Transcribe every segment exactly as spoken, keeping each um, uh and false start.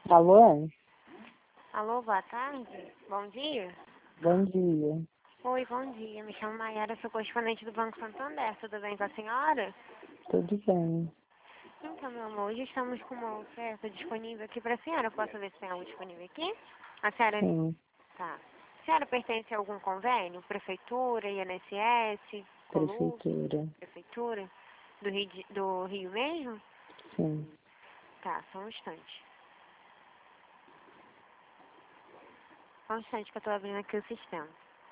Alô? Alô, boa tarde. Bom dia. Bom dia. Oi, bom dia. Me chamo Mayara, sou correspondente do Banco Santander. Tudo bem com a senhora? Tudo bem? Então, meu amor, hoje estamos com uma oferta disponível aqui para a senhora. Posso ver se tem algo disponível aqui? A senhora... Sim, Tá. A senhora pertence a algum convênio? Prefeitura, I N S S, Colu, prefeitura. Prefeitura? Do Rio, de- do Rio mesmo? Sim. Tá, só um instante. Só um instante que eu tô abrindo aqui o sistema.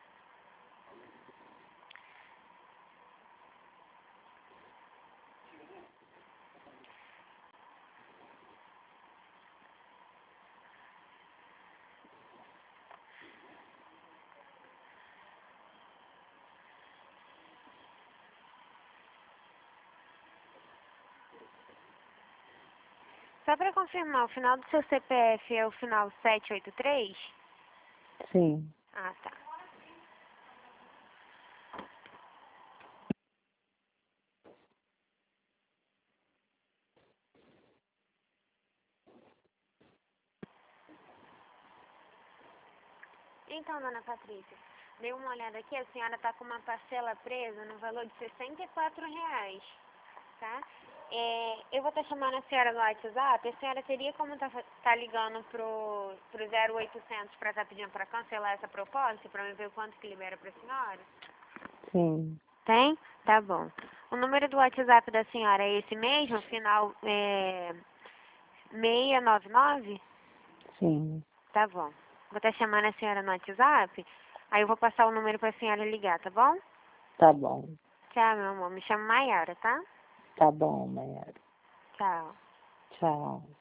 Só para confirmar, o final do seu C P F é o final sete oito três? Sim. Ah, tá. Então, dona Patrícia, dei uma olhada aqui, a senhora está com uma parcela presa no valor de sessenta e quatro reais, tá? É, eu vou estar chamando a senhora no WhatsApp, a senhora teria como tá, tá ligando pro, pro zero oitocentos para estar pedindo para cancelar essa proposta, para me ver o quanto que libera para a senhora? Sim. Tem? Tá bom. O número do WhatsApp da senhora é esse mesmo, final é, seiscentos e noventa e nove? Sim. Tá bom. Vou estar chamando a senhora no WhatsApp, aí eu vou passar o número para a senhora ligar, tá bom? Tá bom. Tchau, meu amor. Me chamo Mayara, tá? Tá bom, Mayara. Tchau. Tchau.